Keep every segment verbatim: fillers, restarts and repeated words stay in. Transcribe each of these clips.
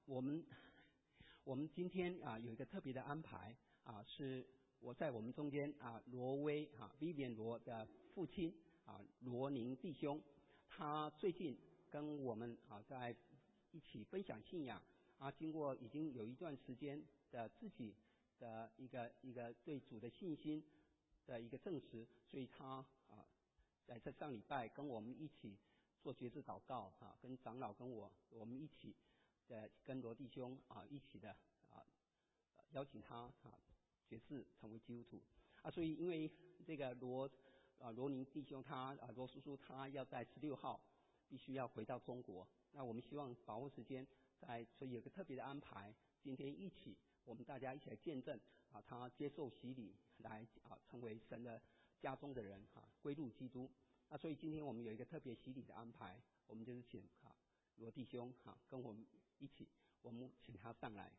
我们我们今天啊有一个特别的安排啊，是我在我们中间啊，罗威啊 Vivian 罗的父亲啊罗宁弟兄，他最近跟我们啊在一起分享信仰啊，经过已经有一段时间的自己的一个一个对主的信心的一个证实，所以他啊在这上礼拜跟我们一起做决志祷告啊，跟长老跟我我们一起的跟罗弟兄啊一起的啊邀请他啊决志成为基督徒啊，所以因为这个罗啊罗宁弟兄他啊罗叔叔他要在十六号必须要回到中国，那我们希望把握时间，在所以有个特别的安排，今天一起我们大家一起来见证啊他接受洗礼来啊成为神的家中的人啊归入基督。那所以今天我们有一个特别洗礼的安排，我们就是请啊罗弟兄哈、啊、跟我们一起，我们请他上来。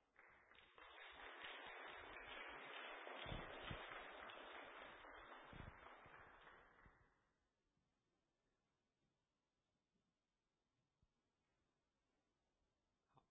好，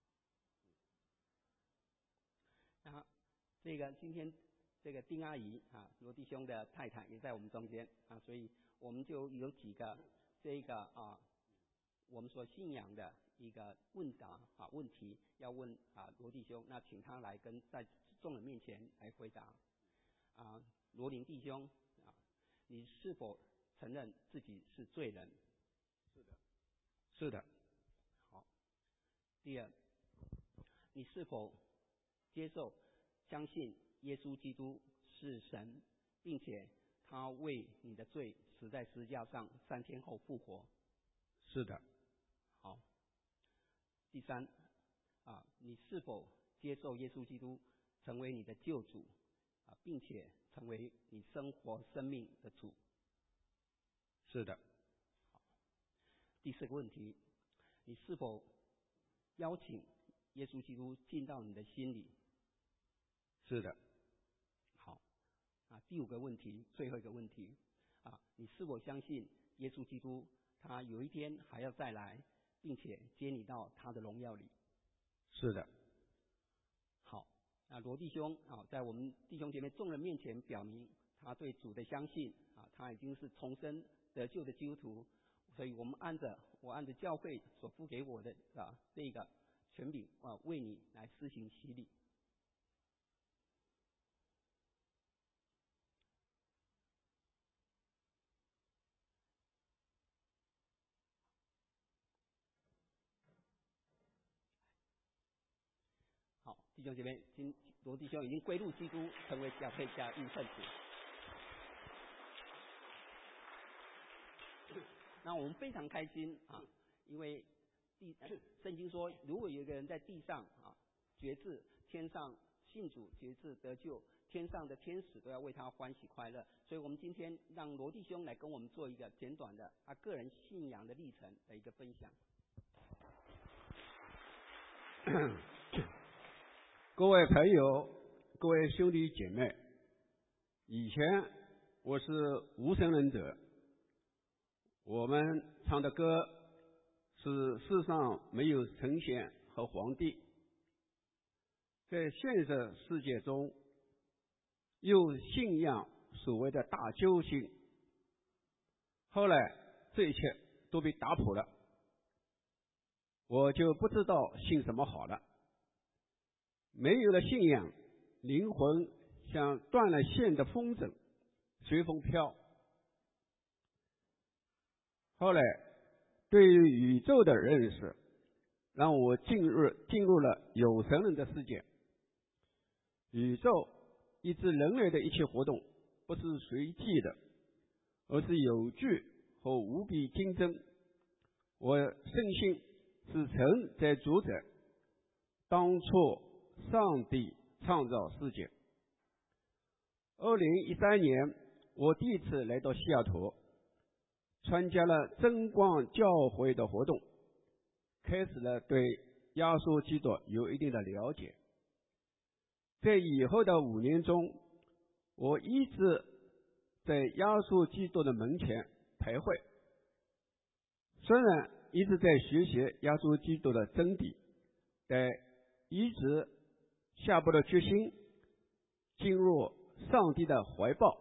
那这个今天这个丁阿姨啊罗弟兄的太太也在我们中间啊，所以我们就有几个这个啊我们所信仰的一个问答啊问题要问啊罗弟兄，那请他来跟在众人面前来回答啊。罗宁弟兄啊，你是否承认自己是罪人？ 是的， 是的。好。第二，你是否接受相信耶稣基督是神，并且他为你的罪死在十字架上，三天后复活？ 是的。 好。第三啊，你是否接受耶稣基督成为你的救主啊，并且成为你生活生命的主？ 是的。 好。第四个问题，你是否邀请耶稣基督进到你的心里？ 是的。 好。啊，第五个问题，最后一个问题啊，你是否相信耶稣基督他有一天还要再来，并且接你到他的荣耀里？ 是的。 好，那罗弟兄啊，在我们弟兄姐妹众人面前表明他对主的相信啊，他已经是重生得救的基督徒，所以我们按着我按着教会所付给我的啊这个权柄啊，为你来施行洗礼。好，弟兄姐妹，今罗弟兄已经归入基督，成为教会家一份子。那我们非常开心啊，因为地圣经说，如果有一个人在地上啊决志，天上信主决志得救，天上的天使都要为他欢喜快乐。所以我们今天让罗弟兄来跟我们做一个简短的他个人信仰的历程的一个分享。 各位朋友，各位兄弟姐妹，以前我是无神论者，我们唱的歌是世上没有神仙和皇帝，在现实世界中又信仰所谓的大救星，后来这一切都被打破了，我就不知道信什么好了。没有了信仰，灵魂像断了线的风筝，随风飘。后来对于宇宙的认识，让我进入进入了有神论的世界。宇宙以及人类的一切活动不是随机的，而是有据和无比竞争。我深信是神在主宰。当初上帝创造世界。二零一三年，我第一次来到西雅图，参加了真光教会的活动，开始了对耶稣基督有一定的了解。在以后的五年中，我一直在耶稣基督的门前徘徊，虽然一直在学习耶稣基督的真理， 得一直下不了决心进入上帝的怀抱。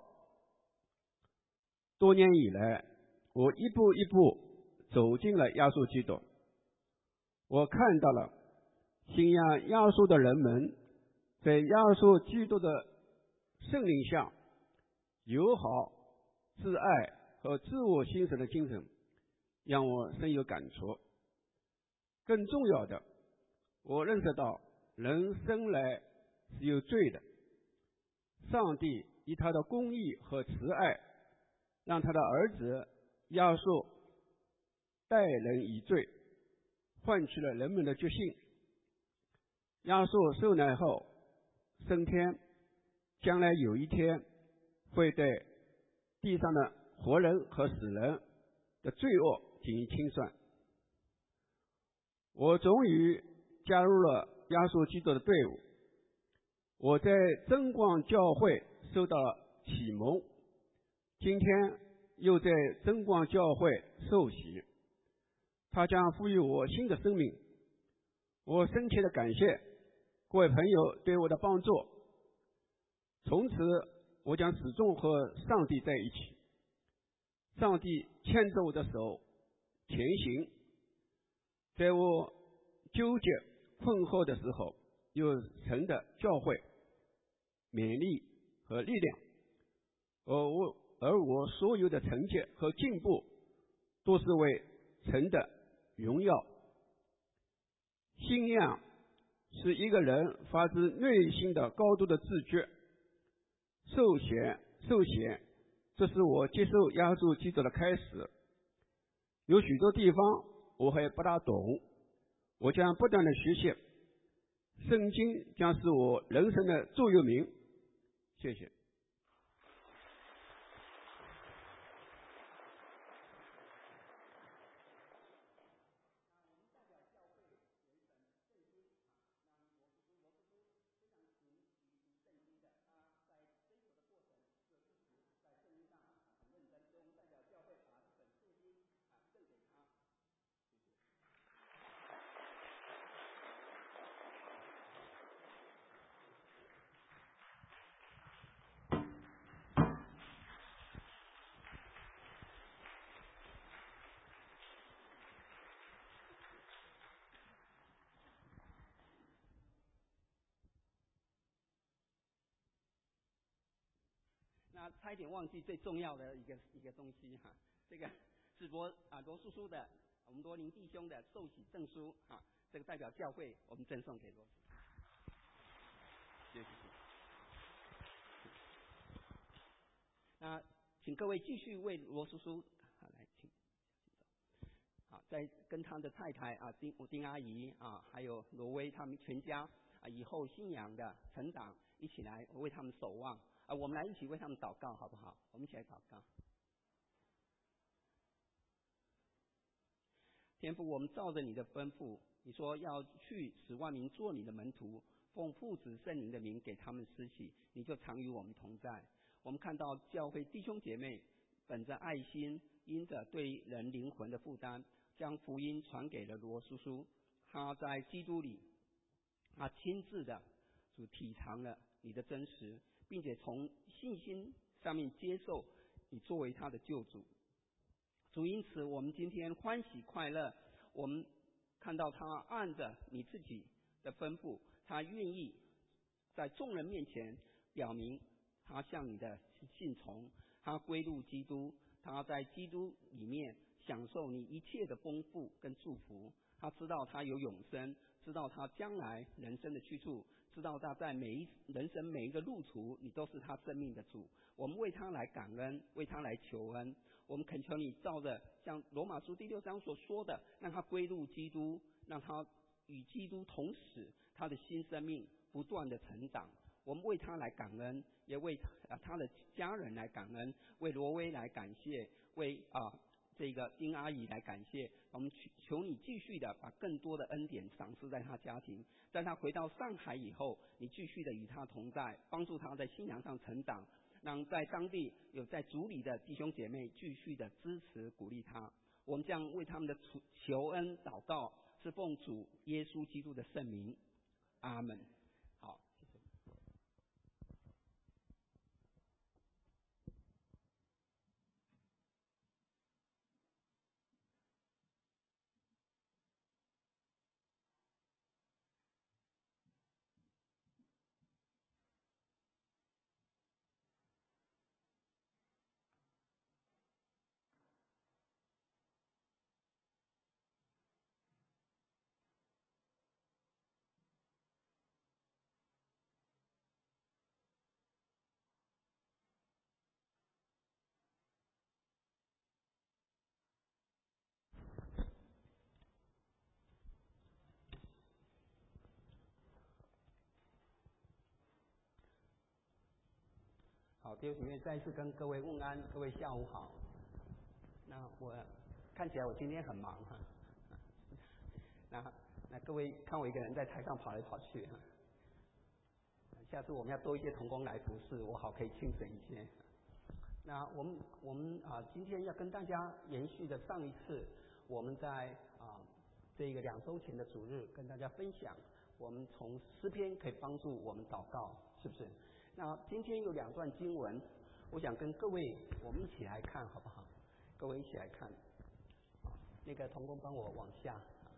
多年以来，我一步一步走进了亚述基督，我看到了信仰亚述的人们在亚述基督的圣灵下友好、自爱和自我欣赏的精神，让我深有感触。更重要的，我认识到人生来是有罪的，上帝以他的公义和慈爱，让他的儿子亚述代人以罪，换取了人们的决心。亚述受难后升天，将来有一天会对地上的活人和死人的罪恶进行清算。我终于加入了亚述基督的队伍，我在真光教会受到了启蒙，今天又在真光教会受洗，他将赋予我新的生命。我深切的感谢各位朋友对我的帮助，从此我将始终和上帝在一起。上帝牵着我的手前行，在我纠结困惑的时候，有神的教诲、勉励和力量，而我而我所有的成绩和进步都是为神的荣耀。信仰是一个人发自内心的高度的自觉。受洗受洗这是我接受亚述基督的开始。有许多地方我还不大懂，我将不断的学习，圣经将是我人生的座右铭。谢谢。 那差一点忘记最重要的一个一个东西哈，这个是罗啊罗叔叔的，我们罗宁弟兄的受洗证书啊，这个代表教会，我们赠送给罗叔叔。谢谢。那请各位继续为罗叔叔啊来请，好，在跟他的太太啊丁丁阿姨啊，还有罗威他们全家啊以后信仰的成长，一起来为他们守望。啊，我们来一起为他们祷告，好不好？我们一起来祷告。天父，我们照着你的吩咐，你说要去使万民做你的门徒，奉父子圣灵的名给他们施洗，你就常与我们同在。我们看到教会弟兄姐妹本着爱心，因着对人灵魂的负担，将福音传给了罗叔叔。他在基督里，他亲自的主体尝了你的真实，并且从信心上面接受你作为他的救主。主，因此我们今天欢喜快乐，我们看到他按着你自己的吩咐，他愿意在众人面前表明他向你的信从，他归入基督，他在基督里面享受你一切的丰富跟祝福。他知道他有永生，知道他将来人生的去处，知道他在每一人生每一个路途，你都是他生命的主。我们为他来感恩，为他来求恩。我们恳求你照着像罗马书第六章所说的，让他归入基督，让他与基督同死，他的新生命不断的成长。我们为他来感恩，也为他的家人来感恩，为罗威来感谢，为啊这个丁阿姨来感谢。我们求你继续的把更多的恩典赏赐在他家庭，在他回到上海以后，你继续的与他同在，帮助他在信仰上成长，让在当地有在主里的弟兄姐妹继续的支持鼓励他。我们将为他们的求恩祷告， 是奉主耶稣基督的圣名，阿门。好，谢谢。好，弟兄姐妹，再一次跟各位问安，各位下午好。那我看起来我今天很忙哈，那那各位看我一个人在台上跑来跑去哈，下次我们要多一些同工来服侍，我好可以轻省一些。那我们我们啊，今天要跟大家延续的上一次，我们在啊这个两周前的主日跟大家分享，我们从诗篇可以帮助我们祷告，是不是？那今天有两段经文，我想跟各位我们一起来看，好不好？各位一起来看。那个同工帮我往下。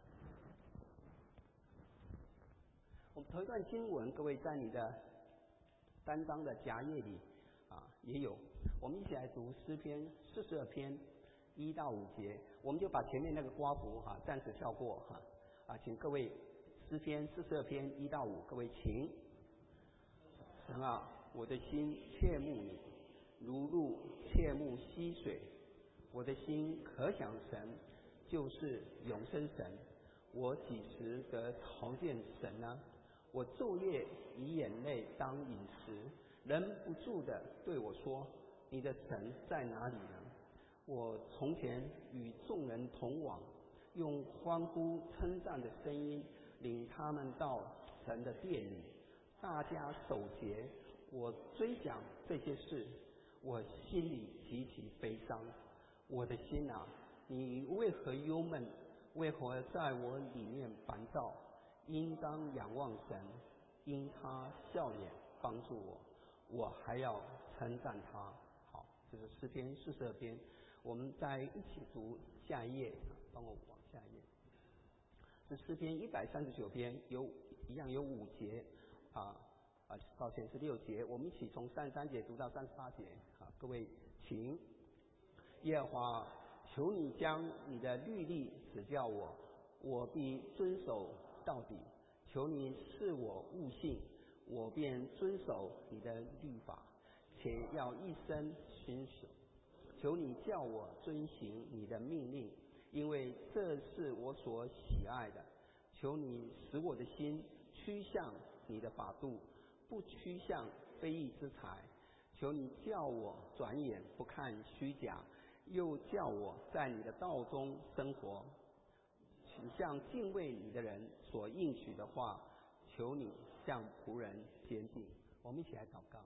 我们头一段经文，各位在你的单张的夹页里啊也有。我们一起来读诗篇四十二篇一到五节，我们就把前面那个刮胡哈、啊、暂时跳过哈啊，请各位诗篇四十二篇一到五，各位请。神啊，我的心切慕你，如鹿切慕溪水。我的心可想神，就是永生神。我几时得朝见神呢？我昼夜以眼泪当饮食，忍不住的对我说：你的神在哪里呢？我从前与众人同往，用欢呼称赞的声音领他们到神的殿里，大家守节。我追想这些事，我心里极其悲伤。我的心啊，你为何忧闷？为何在我里面烦躁？应当仰望神，因他笑脸帮助我，我还要称赞他。好，这是诗篇四十二篇，我们再一起读下一页，帮我往下一页。这诗篇一百三十九篇，有一样有五节啊啊，抱歉是六节，我们一起从三十三节读到三十八节。好，各位请。耶和华，求你将你的律例指教我，我必遵守到底。求你赐我悟性，我便遵守你的律法，且要一生遵守。求你叫我遵行你的命令，因为这是我所喜爱的。求你使我的心趋向你的法度，不趋向非义之财。求你叫我转眼不看虚假，又叫我在你的道中生活，请向敬畏你的人所应许的话，求你向仆人坚定。我们一起来祷告。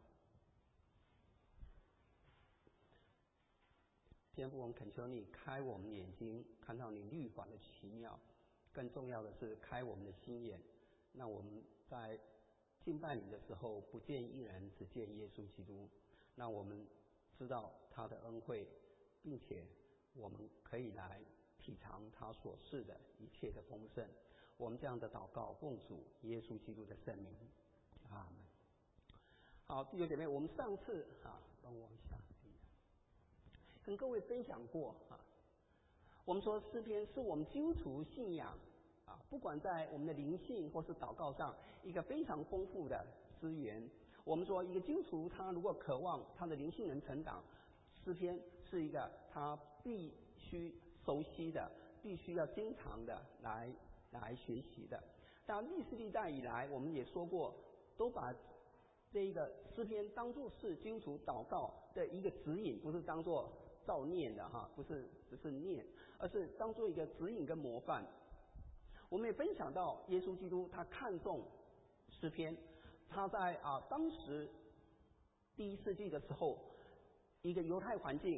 天父，我们恳求你开我们眼睛，看到你律法的奇妙，更重要的是开我们的心眼，让我们在敬拜你的时候不见一人，只见耶稣基督，让我们知道他的恩惠，并且我们可以来体尝他所示的一切的丰盛。我们这样的祷告奉主耶稣基督的圣名，阿们。好，弟兄姐妹，我们上次啊，帮我往下跟各位分享过啊，我们说诗篇是我们基督徒信仰啊，不管在我们的灵性或是祷告上一个非常丰富的资源。我们说一个基督徒他如果渴望他的灵性能成长，诗篇是一个他必须熟悉的，必须要经常的来来学习的。当历史历代以来，我们也说过，都把这一个诗篇当作是基督徒祷告的一个指引，不是当作照念的哈，不是只是念，而是当作一个指引跟模范。我们也分享到耶稣基督他看重诗篇，他在啊当时第一世纪的时候，一个犹太环境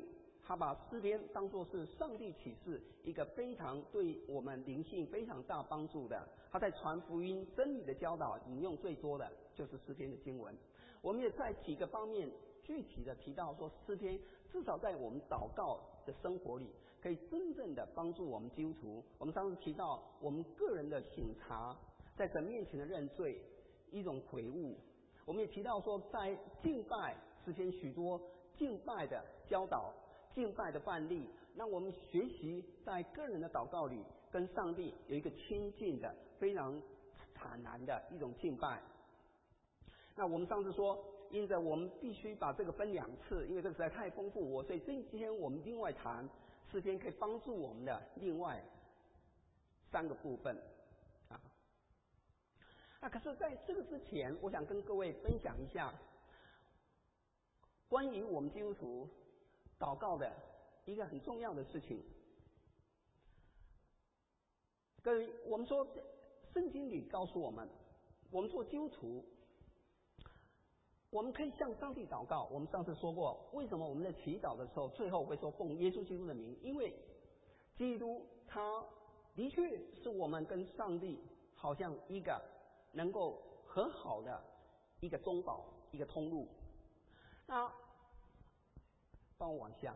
他把诗篇当作是上帝启示一个非常对我们灵性非常大帮助的。他在传福音真理的教导引用最多的就是诗篇的经文。我们也在几个方面具体的提到说，诗篇至少在我们祷告的生活里可以真正的帮助我们基督徒。我们上次提到我们个人的省察，在神面前的认罪，一种悔悟。我们也提到说，在敬拜诗篇许多敬拜的教导、敬拜的范例，让我们学习在个人的祷告里跟上帝有一个亲近的、非常坦然的一种敬拜。那我们上次说，因着我们必须把这个分两次，因为这个实在太丰富我，所以今天我们另外谈诗篇可以帮助我们的另外三个部分啊。那可是在这个之前，我想跟各位分享一下关于我们基督徒祷告的一个很重要的事情。各位，我们说圣经里告诉我们，我们做基督徒，我们可以向上帝祷告。我们上次说过，为什么我们在祈祷的时候最后会说奉耶稣基督的名？因为基督他的确是我们跟上帝好像一个能够和好的一个中保，一个通路。那帮我往下。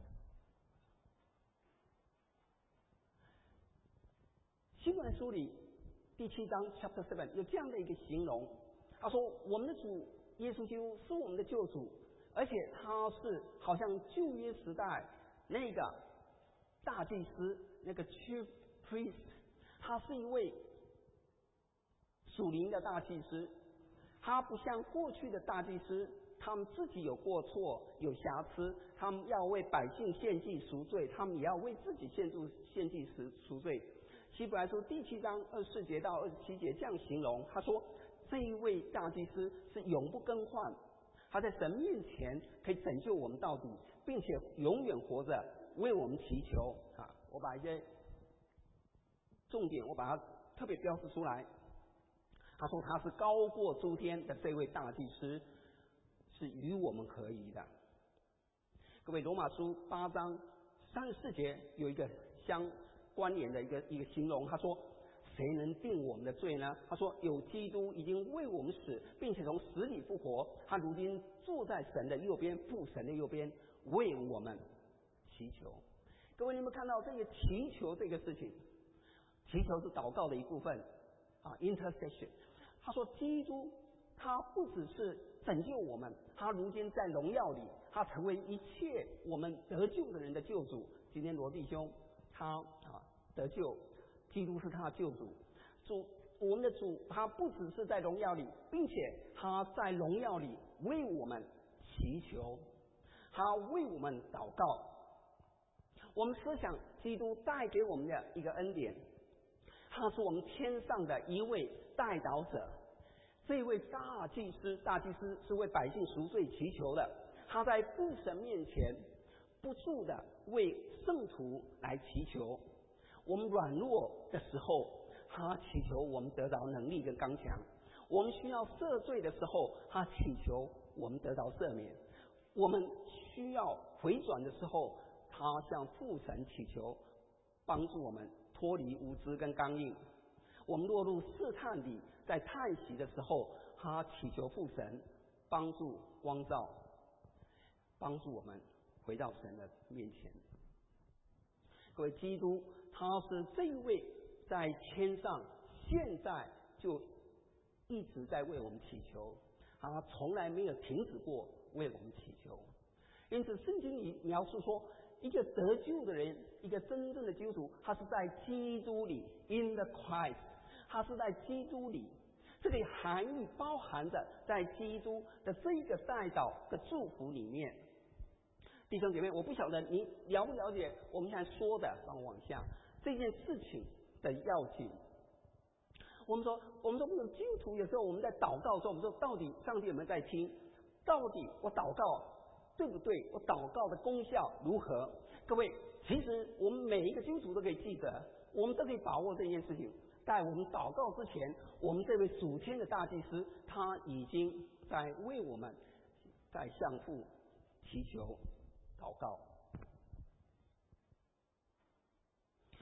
希伯来书里第七章 chapter seven 有这样的一个形容，他说我们的主耶稣基督是我们的救主，而且他是好像旧约时代那个大祭司，那个 chief priest， 他是一位属灵的大祭司。他不像过去的大祭司，他们自己有过错有瑕疵，他们要为百姓献祭赎罪，他们也要为自己献祭献祭赎罪。希伯来书第七章二十四节到二十七节这样形容，他说这一位大祭司是永不更换，他在神面前可以拯救我们到底，并且永远活着为我们祈求啊！我把一些重点我把它特别标示出来。他说他是高过诸天的这位大祭司，是与我们合宜的。各位，罗马书八章三十四节有一个相关联的一个一个形容，他说谁能定我们的罪呢？他说有基督已经为我们死，并且从死里复活，他如今坐在神的右边，父神的右边，为我们祈求。各位，你们看到这个祈求这个事情，祈求是祷告的一部分啊 intercession。 他说基督他不只是拯救我们，他如今在荣耀里，他成为一切我们得救的人的救主。今天罗弟兄他啊得救，基督是他的救主。主，我们的主，他不只是在荣耀里，并且他在荣耀里为我们祈求，他为我们祷告。我们思想基督带给我们的一个恩典，他是我们天上的一位代祷者。这位大祭司，大祭司是为百姓赎罪祈求的，他在父神面前不住的为圣徒来祈求。我们软弱的时候，他祈求我们得到能力跟刚强；我们需要赦罪的时候，他祈求我们得到赦免；我们需要回转的时候，他向父神祈求帮助我们脱离无知跟刚硬。我们落入试探里，在叹息的时候，他祈求父神帮助光照，帮助我们回到神的面前。各位，基督他是这一位在天上现在就一直在为我们祈求，他从来没有停止过为我们祈求。因此圣经里描述说，一个得救的人，一个真正的基督徒，他是在基督里 in the Christ， 他是在基督里。这个含义包含着在基督的这一个代祷的祝福里面。弟兄姐妹，我不晓得你了不了解我们现在说的，帮我往下这件事情的要紧。我们说，我们说，基督徒有时候我们在祷告的时候，我们说到底上帝有没有在听？到底我祷告对不对？我祷告的功效如何？各位，其实我们每一个基督徒都可以记得，我们都可以把握这件事情。在我们祷告之前，我们这位属天的大祭司他已经在为我们在向父祈求祷告。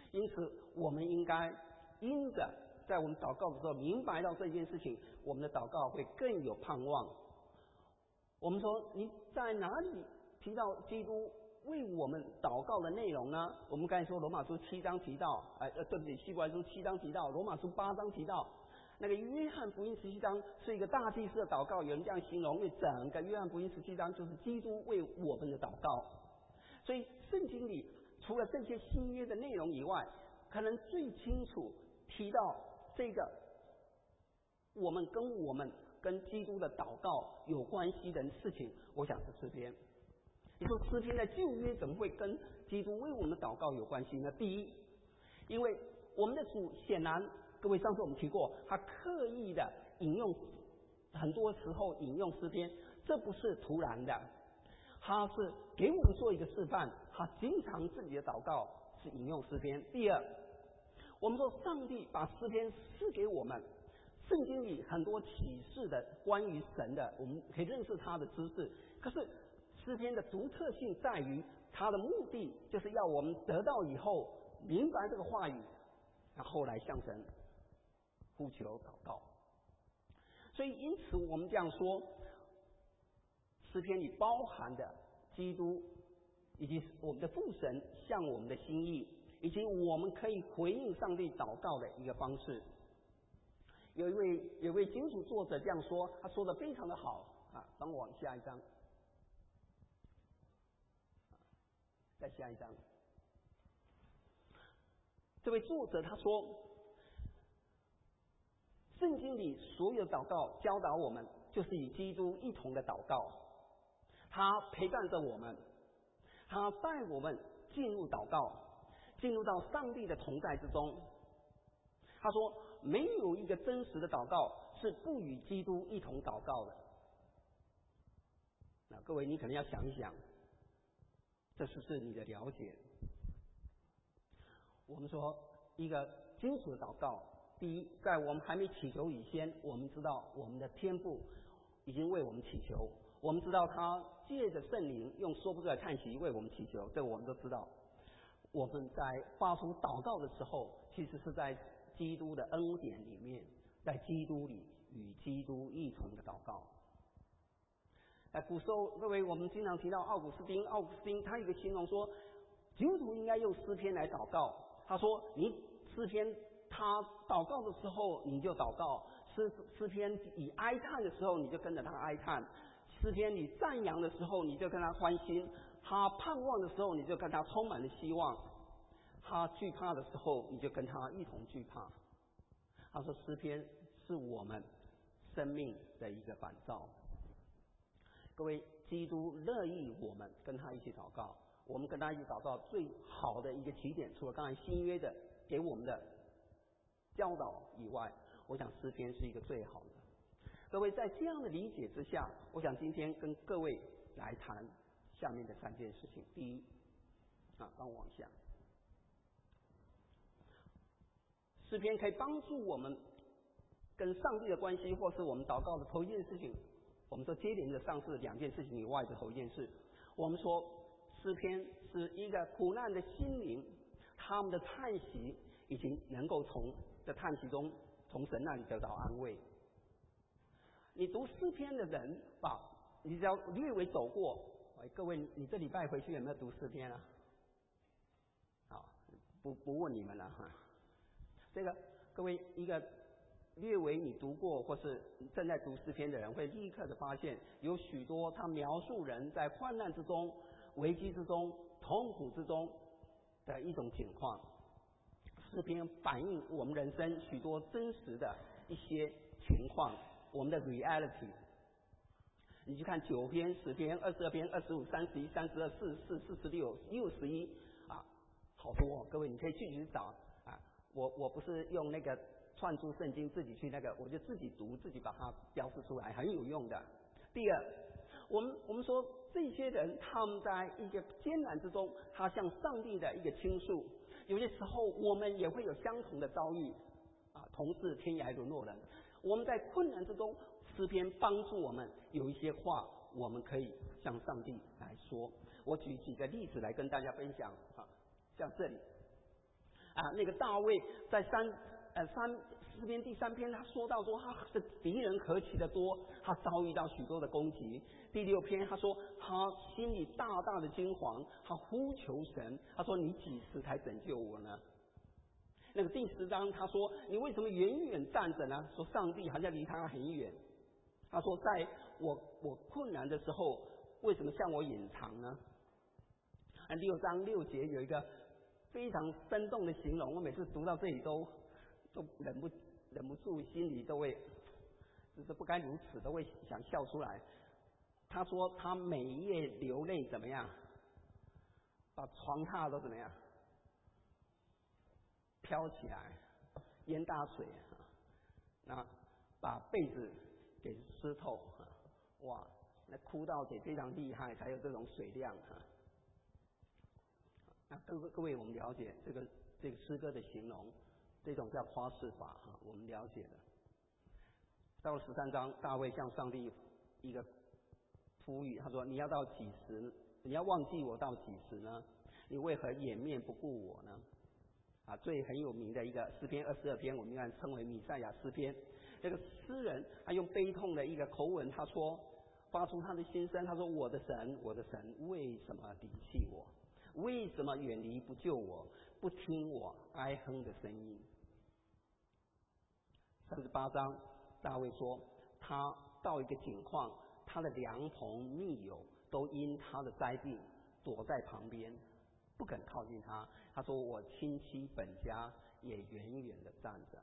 因此，我们应该因着在我们祷告的时候明白到这件事情，我们的祷告会更有盼望。我们说，你在哪里提到基督为我们祷告的内容呢？我们刚才说罗马书七章提到，呃，对不起，希伯来书七章提到，罗马书八章提到，那个约翰福音十七章是一个大祭司的祷告，有人这样形容，因为整个约翰福音十七章就是基督为我们的祷告。所以圣经里除了这些新约的内容以外，可能最清楚提到这个我们跟我们跟基督的祷告有关系的事情，我想是诗篇。你说诗篇在旧约怎么会跟基督为我们的祷告有关系呢？第一，因为我们的主显然，各位上次我们提过，他刻意的引用，很多时候引用诗篇，这不是突然的，他是给我们做一个示范，他经常自己的祷告是引用诗篇。第二，我们说上帝把诗篇赐给我们，圣经里很多启示的关于神的，我们可以认识他的知识，可是诗篇的独特性在于，它的目的就是要我们得到以后明白这个话语，然后来向神呼求祷告。所以因此我们这样说，诗篇里包含的基督以及我们的父神向我们的心意，以及我们可以回应上帝祷告的一个方式。有一位有一位经书作者这样说，他说的非常的好啊，帮我往下一张，再下一张。这位作者他说，圣经里所有祷告教导我们，就是与基督一同的祷告，他陪伴着我们，他带我们进入祷告，进入到上帝的同在之中。他说，没有一个真实的祷告是不与基督一同祷告的。那各位，你可能要想一想，这是不是你的了解？我们说，一个基础的祷告，第一，在我们还没祈求以前，我们知道我们的天父已经为我们祈求，我们知道他借着圣灵用说不出来叹息为我们祈求，这个我们都知道。我们在发出祷告的时候，其实是在基督的恩典里面，在基督里与基督一同的祷告。在古时候，各位，我们经常提到奥古斯丁，奥古斯丁他有一个形容说，基督徒应该用诗篇来祷告。他说，你诗篇他祷告的时候你就祷告，诗诗篇以哀叹的时候你就跟着他哀叹，诗篇你赞扬的时候你就跟他欢心，他盼望的时候你就跟他充满了希望，他惧怕的时候你就跟他一同惧怕。他说诗篇是我们生命的一个反照。各位，基督乐意我们跟他一起祷告，我们跟他一起祷告最好的一个起点，除了刚才新约的给我们的教导以外，我想诗篇是一个最好的。各位，在这样的理解之下，我想今天跟各位来谈下面的三件事情。第一，啊，帮我往下。诗篇可以帮助我们跟上帝的关系，或是我们祷告的头一件事情。我们说接连着上次两件事情以外的头一件事，我们说诗篇是一个苦难的心灵，他们的叹息已经能够从这叹息中从神那里得到安慰。你读诗篇的人吧，你只要略微走过，哎，各位，你这礼拜回去有没有读诗篇啊？好，不不问你们了哈。这个各位，一个略微你读过或是正在读诗篇的人，会立刻的发现，有许多他描述人在患难之中、危机之中、痛苦之中的一种情况。诗篇反映我们人生许多真实的一些情况，我们的 reality。你去看九篇、十篇、二十二篇、二十五、三十一、三十二、四十四、四十六、六十一啊，好多、哦！各位，你可以去去找啊。我我不是用那个串出圣经自己去那个，我就自己读，自己把它标示出来，很有用的。第二，我们我们说这些人他们在一个艰难之中，他向上帝的一个倾诉。有些时候我们也会有相同的遭遇啊，同是天涯沦落人。我们在困难之中，诗篇帮助我们有一些话，我们可以向上帝来说。我举几个例子来跟大家分享啊，像这里。 啊，那个大卫在三呃三诗篇第三篇，他说到说他的敌人何其的多，他遭遇到许多的攻击。第六篇他说他心里大大的惊惶，他呼求神，他说你几时才拯救我呢？那个第十章他说你为什么远远站着呢？说上帝好像离他很远。他说在我我困难的时候，为什么向我隐藏呢？啊，六章六节有一个非常生动的形容，我每次读到这里都都忍不忍不住，心里都会就是不该如此，都会想笑出来。他说他每夜流泪怎么样？把床榻都怎么样？飘起来，淹大水，那把被子给湿透，哇，那哭到得非常厉害，才有这种水量哈。那各位各位，我们了解这个这个诗歌的形容，这种叫夸饰法哈，我们了解的。到了十三章，大卫向上帝一个呼吁，他说：“你要到几时？你要忘记我到几时呢？你为何掩面不顾我呢？”啊，最很有名的一个诗篇二十二篇，我们应该称为弥赛亚诗篇。这个诗人他用悲痛的一个口吻，他说，发出他的心声，他说：“我的神，我的神，为什么离弃我？为什么远离不救我？不听我哀哼的声音？”三十八章，大卫说，他到一个境况，他的良朋密友都因他的灾病躲在旁边，不肯靠近他。他说：“我亲戚本家也远远的站着。”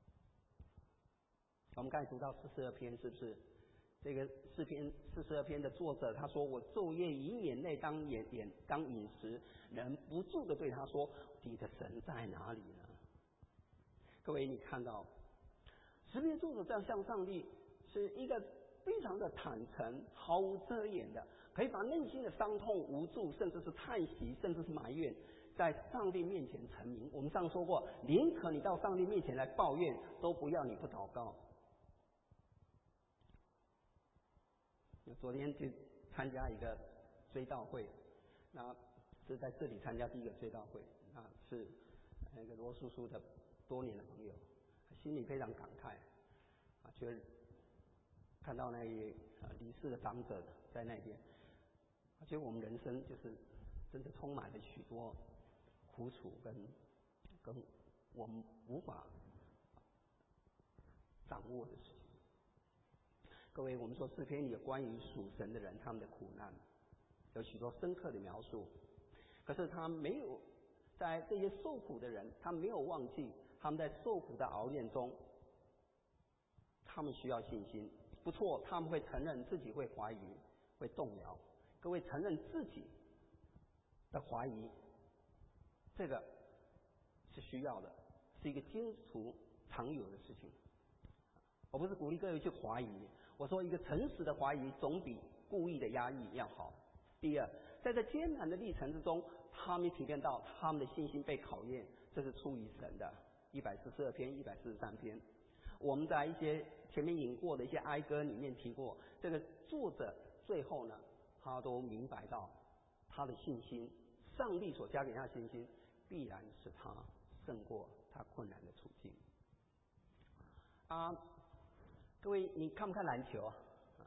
我们刚才读到四十二篇，是不是？这个诗篇四十二篇的作者他说：“我昼夜以眼泪当眼眼当饮食，人不住的对他说：你的神在哪里呢？”各位，你看到诗篇作者这样向上帝是一个非常的坦诚、毫无遮掩的，可以把内心的伤痛、无助，甚至是叹息，甚至是埋怨，在上帝面前陈明。我们上说过，宁可你到上帝面前来抱怨，都不要你不祷告。昨天去参加一个追悼会，那是在这里参加第一个追悼会，那是那个罗叔叔的多年的朋友，心里非常感慨啊，觉得看到那呃离世的长者在那边，觉得我们人生就是真的充满了许多苦楚跟跟我们无法掌握的事情。各位，我们说诗篇里有关于属神的人他们的苦难，有许多深刻的描述，可是他没有在这些受苦的人，他没有忘记他们在受苦的熬炼中，他们需要信心。不错，他们会承认自己会怀疑，会动摇。各位，承认自己的怀疑，这个是需要的，是一个基督徒常有的事情。我不是鼓励各位去怀疑，我说一个诚实的怀疑总比故意的压抑要好。第二，在这艰难的历程之中，他们体验到他们的信心被考验，这是出于神的。一百四十二篇、一百四十三篇，我们在一些前面引过的一些哀歌里面提过，这个作者最后呢，他都明白到他的信心，上帝所加给他的信心，必然使他胜过他困难的处境。啊，各位，你看不看篮球啊？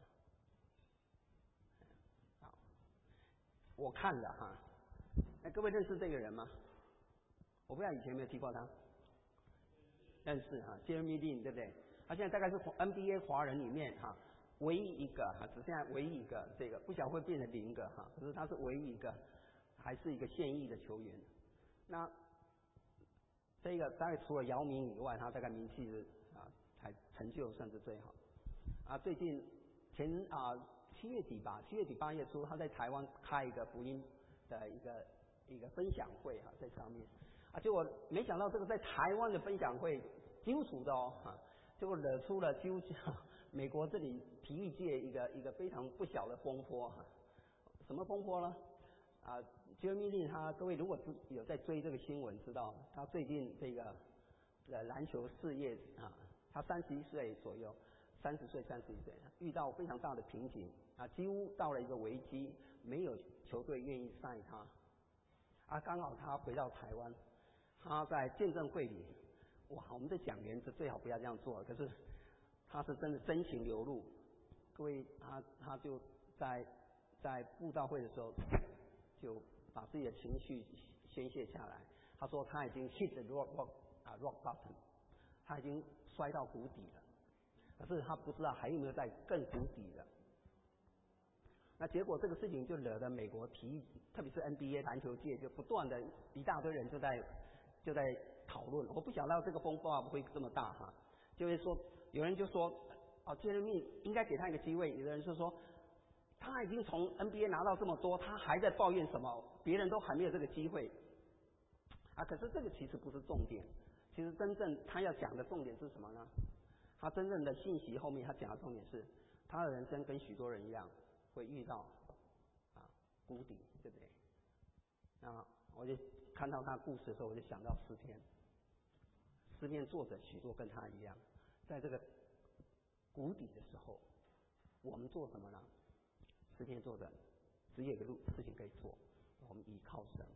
我看了哈。那各位认识这个人吗？我不知道以前有没有提过他。认识哈 ，Jeremy Lin 对不对？他现在大概是 N B A 华人里面哈唯一一个哈，只剩下唯一一个这个，不晓得会变成零个哈，可是他是唯一一个，还是一个现役的球员。那这个大概除了姚明以外，他大概名气是啊，才成就算是最好。啊，最近前啊七月底吧，七月底八月初，他在台湾开一个福音的一个一个分享会哈，在上面啊，结果没想到这个在台湾的分享会，基督徒的哦哈，结果惹出了几乎美国这里体育界一个一个非常不小的风波哈。什么风波呢？啊 ，Jeremy Lin 他各位如果有在追这个新闻，知道他最近这个呃篮球事业啊，他三十一岁左右。三十岁、三十一岁，遇到非常大的瓶颈啊，几乎到了一个危机，没有球队愿意赛他。啊，刚好他回到台湾， 他在见证会里，哇，我们的讲员是最好不要这样做，可是他是真的真情流露。各位，他他就在在布道会的时候，就把自己的情绪宣泄下来。他说他已经 hit the rock rock 啊 rock bottom， 他已经摔到谷底了，可是他不知道还有没有在更谷底的。那结果这个事情就惹得美国体育，特别是 N B A 篮球界就不断的一大堆人就在就在讨论。我不想到这个风暴会这么大哈，就会说有人就说哦，杰瑞密应该给他一个机会，有的人就说他已经从 N B A 拿到这么多，他还在抱怨什么？别人都还没有这个机会啊！可是这个其实不是重点，其实真正他要讲的重点是什么呢？他真正的信息后面他讲的重点是，他的人生跟许多人一样会遇到啊谷底，对不对？那我就看到他故事的时候，我就想到诗篇，诗篇作者许多跟他一样，在这个谷底的时候，我们做什么呢？诗篇作者只有一个路事情可以做，我们依靠神。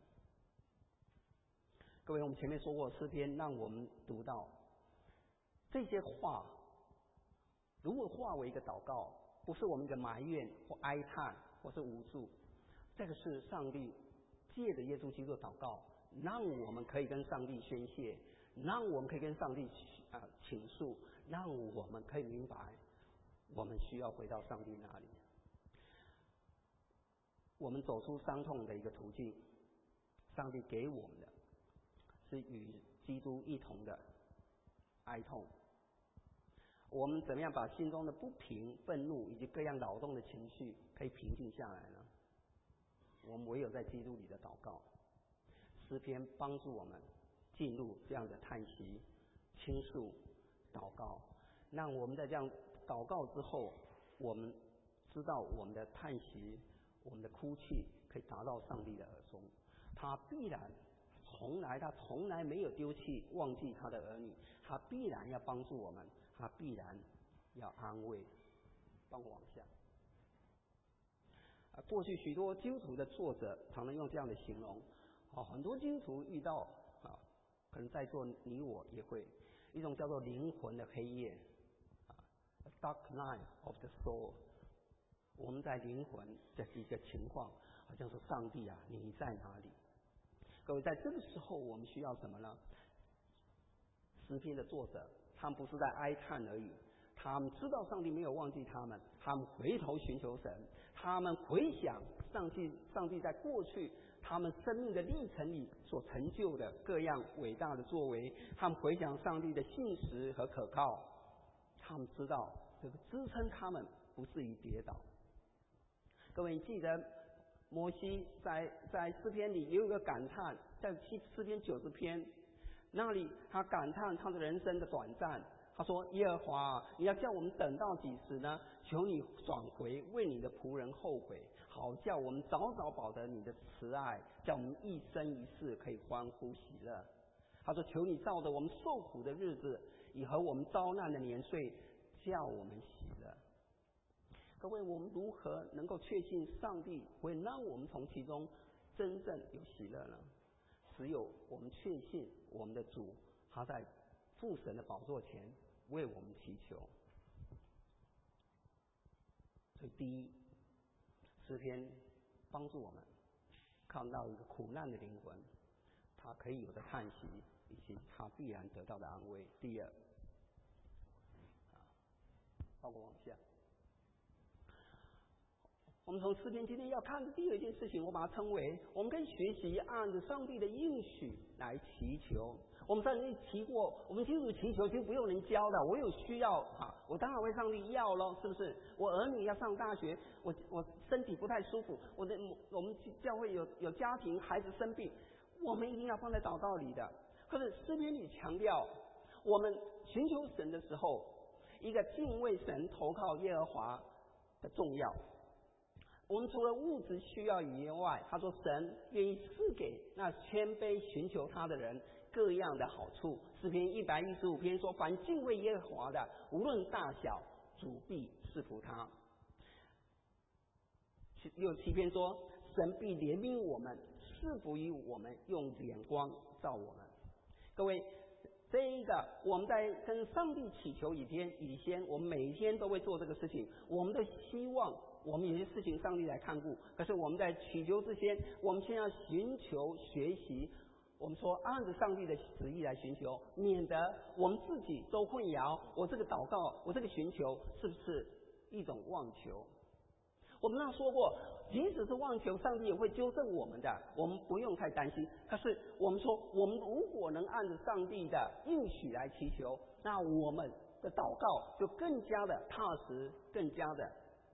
各位，我们前面说过，诗篇让我们读到这些话，如果化为一个祷告，不是我们的埋怨或哀叹或是无助，这个是上帝借着耶稣基督的祷告，让我们可以跟上帝宣泄，让我们可以跟上帝啊、呃、倾诉，让我们可以明白，我们需要回到上帝那里。我们走出伤痛的一个途径，上帝给我们的是与基督一同的哀痛。我们怎么样把心中的不平、愤怒以及各样扰动的情绪可以平静下来呢？我们唯有在基督里的祷告。诗篇帮助我们进入这样的叹息、倾诉、祷告，让我们在这样祷告之后，我们知道我们的叹息、我们的哭泣可以达到上帝的耳中，他必然从来他从来没有丢弃忘记他的儿女，他必然要帮助我们，他必然要安慰。帮我往下。啊，过去许多基督徒的作者常常用这样的形容，啊，很多基督徒遇到啊，可能在座你我也会一种叫做灵魂的黑夜，啊 ，dark night of the soul。我们在灵魂这是一个情况，好像说上帝啊，你在哪里？各位，在这个时候我们需要什么呢？诗篇的作者，他们不是在哀叹而已，他们知道上帝没有忘记他们，他们回头寻求神，他们回想上帝上帝在过去他们生命的历程里所成就的各样伟大的作为，他们回想上帝的信实和可靠，他们知道这个支撑他们不至于跌倒。各位记得摩西在在诗篇里也有一个感叹，在诗篇九十篇那里，他感叹他的人生的短暂。他说：“耶和华，你要叫我们等到几时呢？求你转回，为你的仆人后悔，好叫我们早早保得你的慈爱，叫我们一生一世可以欢呼喜乐。”他说：“求你照着我们受苦的日子，以和我们遭难的年岁，叫我们喜乐。”各位，我们如何能够确信上帝会让我们从其中真正有喜乐呢？只有我们确信我们的主，他在父神的宝座前为我们祈求。所以，第一，诗篇帮助我们看到一个苦难的灵魂，他可以有的叹息，以及他必然得到的安慰。第二，啊，包括往下。我们从诗篇今天要看的第二件事情，我把它称为我们可以学习按着上帝的应许来祈求。我们上次提过，我们基督徒祈求就不用人教的，我有需要啊，我当然为上帝要咯，是不是？我儿女要上大学，我我身体不太舒服，我的我们教会有有家庭孩子生病，我们一定要放在祷告里的。可是诗篇里强调，我们寻求神的时候，一个敬畏神、投靠耶和华的重要。我们除了物质需要以外，他说神愿意赐给那谦卑寻求他的人各样的好处。诗篇一百一十五篇说，凡敬畏耶和华的，无论大小，主必赐福他。六七篇说，神必怜悯我们，赐福于我们，用眼光照我们。 各位，这一个我们在跟上帝祈求以前，以前我们每一天都会做这个事情，我们的希望，我们有些事情上帝来看顾，可是我们在祈求之前，我们先要寻求学习，我们说按着上帝的旨意来寻求，免得我们自己都混淆，我这个祷告，我这个寻求是不是一种妄求？我们那说过，即使是妄求，上帝也会纠正我们的，我们不用太担心。可是我们说，我们如果能按着上帝的应许来祈求，那我们的祷告就更加的踏实，更加的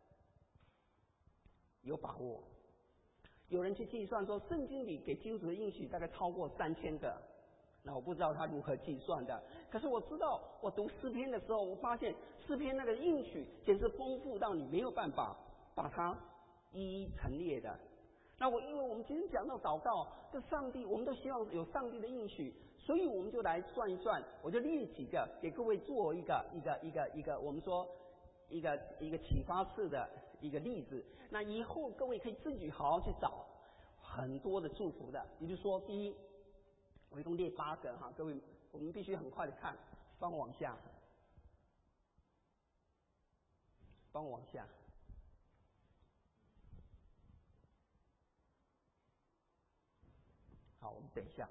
有把握。有人去计算说，圣经里给基督徒的应许大概超过三千个，那我不知道他如何计算的。可是我知道，我读诗篇的时候，我发现诗篇那个应许简直丰富到你没有办法把它一一陈列的。那我因为我们今天讲到祷告，这上帝我们都希望有上帝的应许，所以我们就来算一算，我就列几个给各位做一个一个一个一个我们说一个一个启发式的一个例子。那以后各位可以自己好好去找很多的祝福的。比如说，第一，我一共列八个哈，各位我们必须很快的看，帮我往下，帮我往下。好，我们等一下。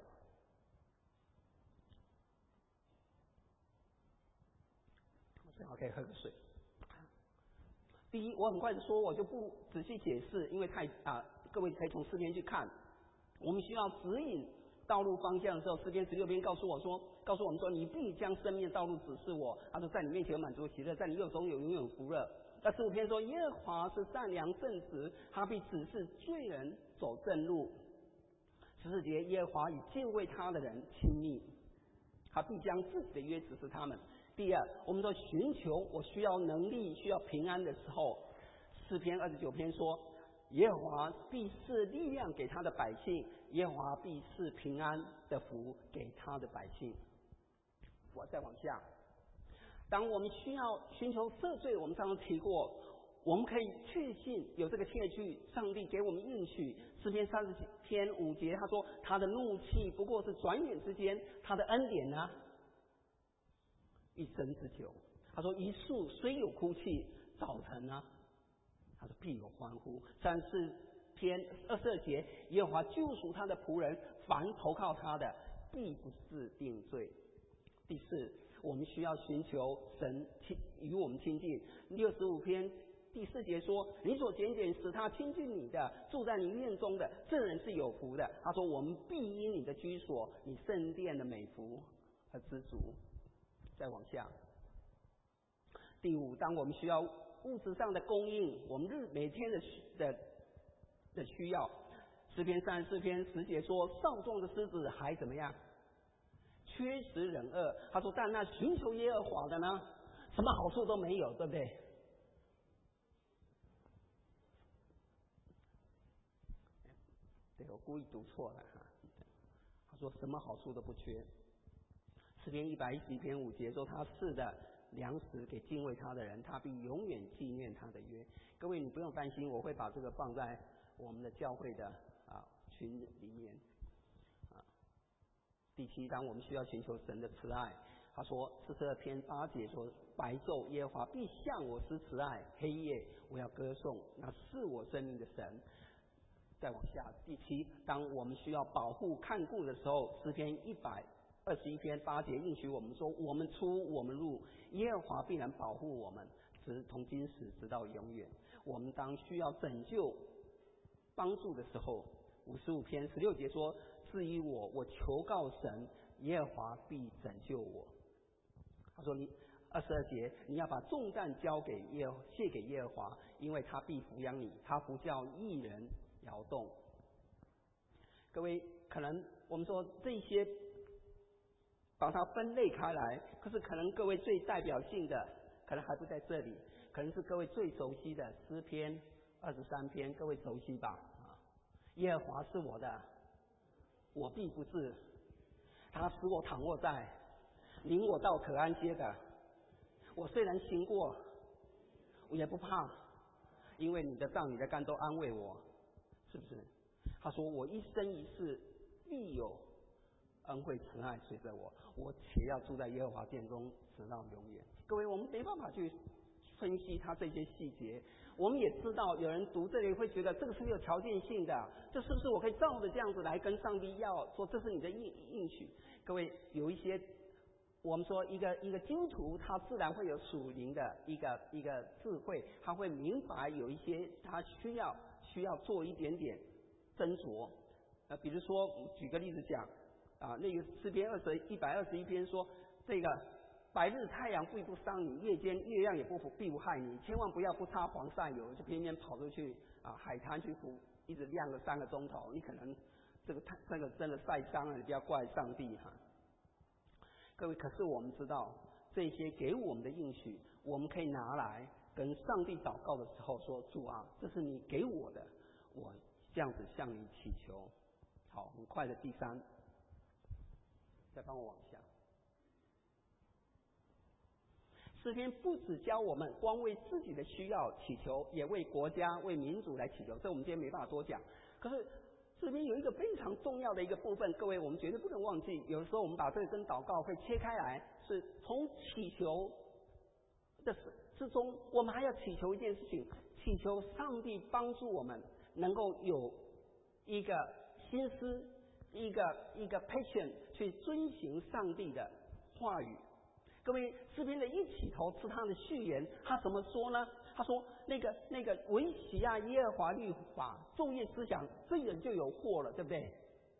我正好可以喝个水。第一，我很快的说，我就不仔细解释，因为太啊，各位可以从诗篇去看。我们需要指引道路方向的时候，诗篇十六篇告诉我说，告诉我们说，你必将生命的道路指示我。他说，在你面前有满足喜乐，在你右中有永远福乐。那十五篇说，耶和华是善良正直，他必指示罪人走正路。十四节，耶和华与敬畏他的人亲密，他必将自己的约指示他们。第二，我们说寻求我需要能力、需要平安的时候，诗篇二十九篇说，耶和华必是力量给他的百姓，耶和华必是平安的福给他的百姓。我再往下，当我们需要寻求赦罪，我们刚刚提过，我们可以确信有这个确据，上帝给我们应许。诗篇三十篇五节，他说他的怒气不过是转眼之间，他的恩典呢一生之久。他说一树虽有哭泣，早晨呢他说必有欢呼。三十四篇二十二节，耶和华救赎他的仆人，凡投靠他的必不致定罪。第四，我们需要寻求神与我们亲近。六十五篇第四节说，你所拣选使他亲近你的，住在你院中的，这人是有福的。他说，我们必因你的居所，你圣殿的美福而知足。再往下，第五，当我们需要物质上的供应，我们日每天的的的需要，诗篇三十四篇十节说，少壮的狮子还怎么样？缺食忍饿。他说，但那寻求耶和华的呢，什么好处都没有，对不对？对，我故意读错了哈。他说什么好处都不缺。诗篇一百一十一篇五节说，他赐的粮食给敬畏他的人，他必永远纪念他的约。各位，你不用担心，我会把这个放在我们的教会的啊群里面。啊，第七，当我们需要寻求神的慈爱，他说四十二篇八节说，白昼耶和华必向我施慈爱，黑夜我要歌颂那是我生命的神。再往下，第七，当我们需要保护看顾的时候，诗篇一百二十一篇八节应许我们说，我们出我们入，耶和华必然保护我们，直从今时直到永远。我们当需要拯救帮助的时候，五十五篇十六节说，至于我，我求告神，耶和华必拯救我。他说你二十二节，你要把重担交给耶卸给耶和华，因为他必抚养你，他不叫义人摇动。各位，可能我们说这些把它分类开来，可是可能各位最代表性的可能还不在这里，可能是各位最熟悉的诗篇二十三篇，各位熟悉吧？啊，耶和华是我的，我必不至，他使我躺卧在，领我到可安歇的。我虽然行过，我也不怕，因为你的杖你的竿都安慰我，是不是？他说我一生一世必有恩惠慈爱随着我，我且要住在耶和华殿中直到永远。各位，我们没办法去分析他这些细节，我们也知道有人读这里会觉得这个是有条件性的，这是不是我可以照着这样子来跟上帝要说这是你的应应许？各位，有一些我们说一个一个基督徒，他自然会有属灵的一个一个智慧，他会明白有一些他需要需要做一点点斟酌。呃，比如说举个例子讲啊，那个诗篇二十一百二十一篇说，这个白日太阳必不伤你，夜间月亮也不必不害你，千万不要不擦防晒油就偏偏跑出去啊海滩去浮，一直晾了三个钟头，你可能这个太这个真的晒伤了，你不要怪上帝哈。各位，可是我们知道这些给我们的应许，我们可以拿来跟上帝祷告的时候说，主啊，这是你给我的，我这样子向你祈求。好，很快的第三，再帮我往下。诗篇不只教我们光为自己的需要祈求，也为国家、为民族来祈求，这我们今天没办法多讲。可是诗篇有一个非常重要的一个部分，各位我们绝对不能忘记。有的时候我们把这个跟祷告会切开来，是从祈求的之中，我们还要祈求一件事情，祈求上帝帮助我们能够有一个心思，一个一个 passion 去遵行上帝的话语。各位，诗篇的一起头是他的序言，他怎么说呢？他说那个那个维喜亚耶和华律法，昼夜思想，这人就有祸了，对不对？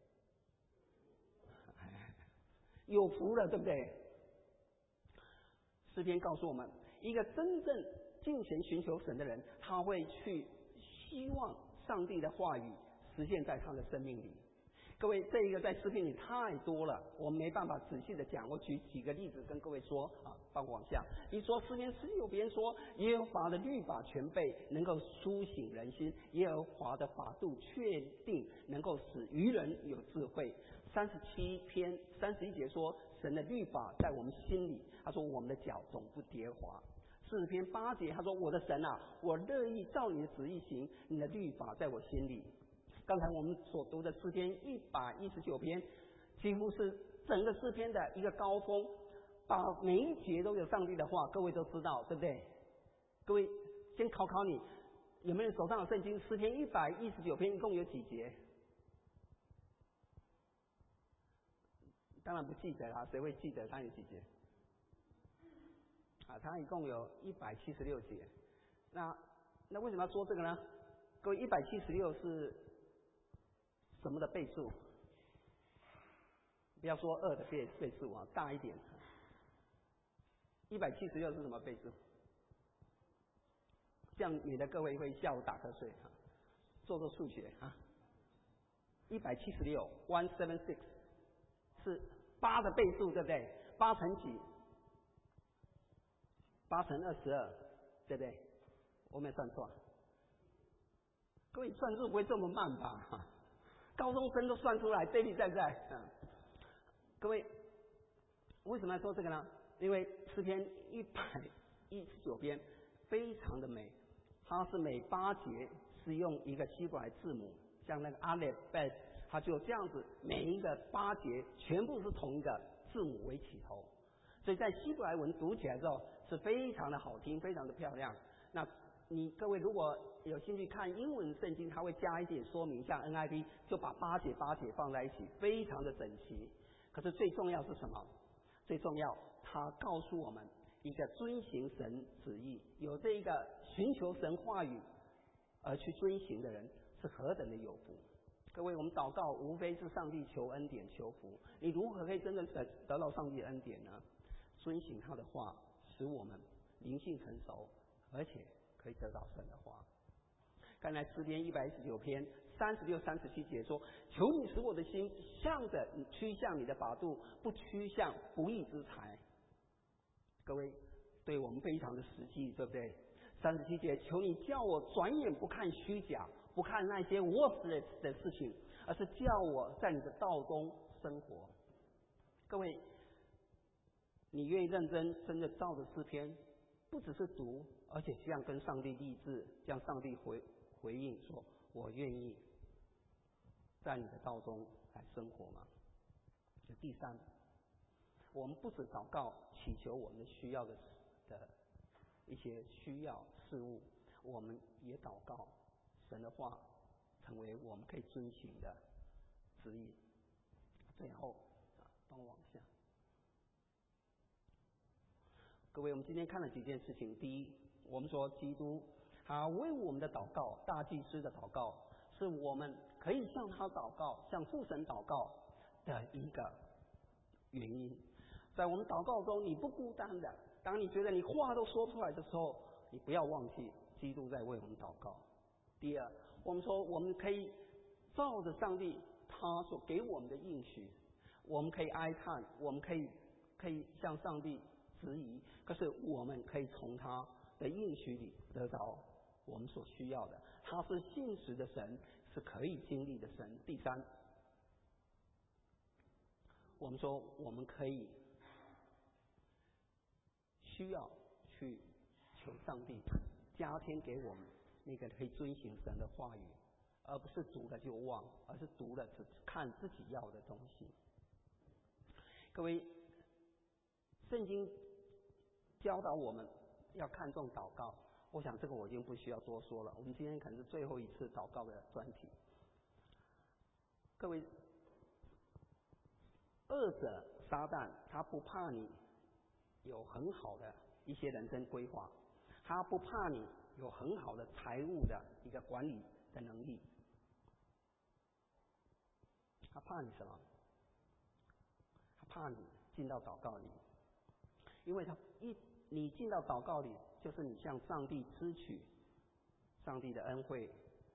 有福了，对不对？诗篇告诉我们，一个真正敬虔寻求神的人，他会去希望上帝的话语实现在他的生命里。各位，这一个在诗篇里太多了，我们没办法仔细的讲。我举几个例子跟各位说啊，帮我往下。你说诗篇十九篇说，耶和华的律法全备，能够苏醒人心；耶和华的法度确定，能够使愚人有智慧。三十七篇三十一节说，神的律法在我们心里，他说我们的脚总不跌滑。四十篇八节他说，我的神啊，我乐意照你的旨意行，你的律法在我心里。刚才我们所读的诗篇一百一十九篇，几乎是整个诗篇的一个高峰，把每一节都有上帝的话，各位都知道，对不对？各位，先考考你，有没有手上的圣经？诗篇一百一十九篇一共有几节？当然不记得啦，谁会记得它有几节？啊，它一共有一百七十六节。那那为什么要说这个呢？各位，一百七十六是什么的倍数？不要说二的倍倍数啊，大一点。一百七十六是什么倍数？这样你的各位会下午打瞌睡啊，做做数学啊。一百七十六 one seven six 是八的倍数，对不对？八乘几？八乘二十二，对不对？我没有算错。各位算数不会这么慢吧？高中生都算出来，对不在不在？嗯，各位为什么要说这个呢？因为诗篇一百一十九篇非常的美，它是每八节是用一个希伯来字母，像那个阿列贝，它就这样子，每一个八节全部是同一个字母为起头，所以在希伯来文读起来之后是非常的好听，非常的漂亮。那你各位如果有兴趣看英文圣经，它会加一点说明，像 N I V 就把八节八节放在一起，非常的整齐。可是最重要是什么？最重要，它告诉我们一个遵行神旨意，有这一个寻求神话语而去遵行的人是何等的有福。各位，我们祷告无非是上帝求恩典求福，你如何可以真正得得到上帝的恩典呢？遵行他的话，使我们灵性成熟，而且可以得到神的话。刚才诗篇一百一十九篇三十六、三十七节说：“求你使我的心向着你趋向你的法度，不趋向不义之财。”各位，对我们非常的实际，对不对？三十七节，求你叫我转眼不看虚假，不看那些 worthless 的事情，而是叫我在你的道中生活。各位，你愿意认真真的照着诗篇，不只是读，而且这样跟上帝立志，向上帝回回应说：“我愿意在你的道中来生活吗？” 第三，我们不只祷告祈求我们需要的的一些需要事物，我们也祷告神的话成为我们可以遵循的指引。最后啊，帮我往下。各位，我们今天看了几件事情。第一，我们说基督他为我们的祷告，大祭司的祷告，是我们可以向他祷告，向父神祷告的一个原因。在我们祷告中，你不孤单的。当你觉得你话都说不出来的时候，你不要忘记基督在为我们祷告。第二，我们说我们可以照着上帝他所给我们的应许，我们可以哀叹，我们可以可以向上帝质疑，可是我们可以从他的应许里得到我们所需要的。他是信实的神，是可以经历的神。第三，我们说我们可以需要去求上帝加添给我们那个可以遵行神的话语，而不是读了就忘，而是读了只看自己要的东西。各位，圣经教导我们要看重祷告，我想这个我已经不需要多说了。我们今天可能是最后一次祷告的专题。各位，恶者撒旦他不怕你有很好的一些人生规划，他不怕你有很好的财务的一个管理的能力，他怕你什么？他怕你进到祷告里，因为他一你进到祷告里，就是你向上帝支取上帝的恩惠，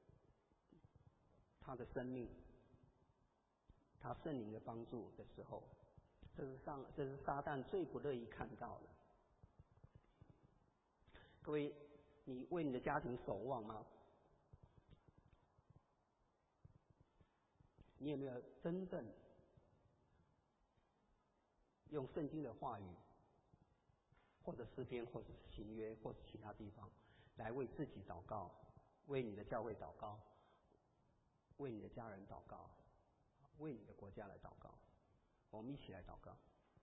他的生命，他圣灵的帮助的时候，这是上这是撒旦最不乐意看到的。各位，你为你的家庭守望吗？你有没有真正用圣经的话语，或者诗篇，或者是新约，或者其他地方，来为自己祷告，为你的教会祷告，为你的家人祷告，为你的国家来祷告？我们一起来祷告。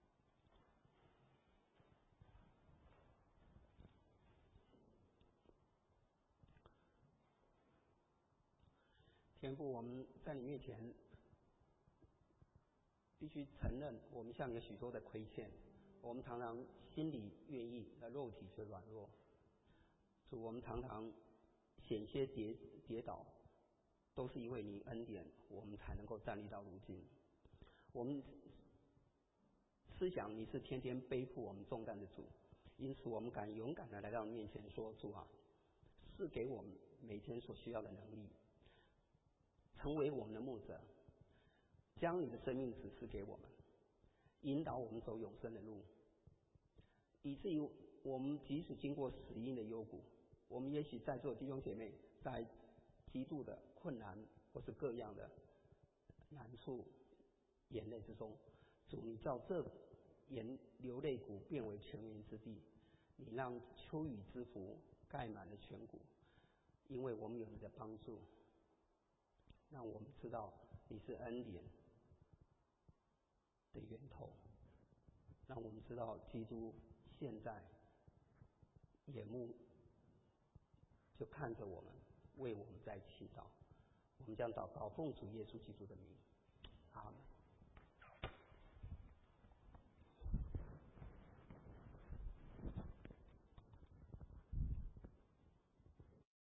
天父，我们在你面前必须承认，我们向你有许多的亏欠，我们常常心里愿意，而肉体却软弱。主，我们常常险些跌跌倒，都是因为你恩典，我们才能够站立到如今。我们思想你是天天背负我们重担的主，因此我们敢勇敢的来到你面前说：主啊，赐给我们每天所需要的能力，成为我们的牧者，将你的生命指示给我们，引导我们走永生的路，以至于我们即使经过死荫的幽谷，我们也许在座弟兄姐妹在极度的困难或是各样的难处眼泪之中，主，你叫这眼流泪谷变为泉源之地，你让秋雨之福盖满了全谷，因为我们有你的帮助，让我们知道你是恩典的源头，让我们知道基督现在眼目就看着我们，为我们在祈祷。我们将祷告奉主耶稣基督的名，阿们。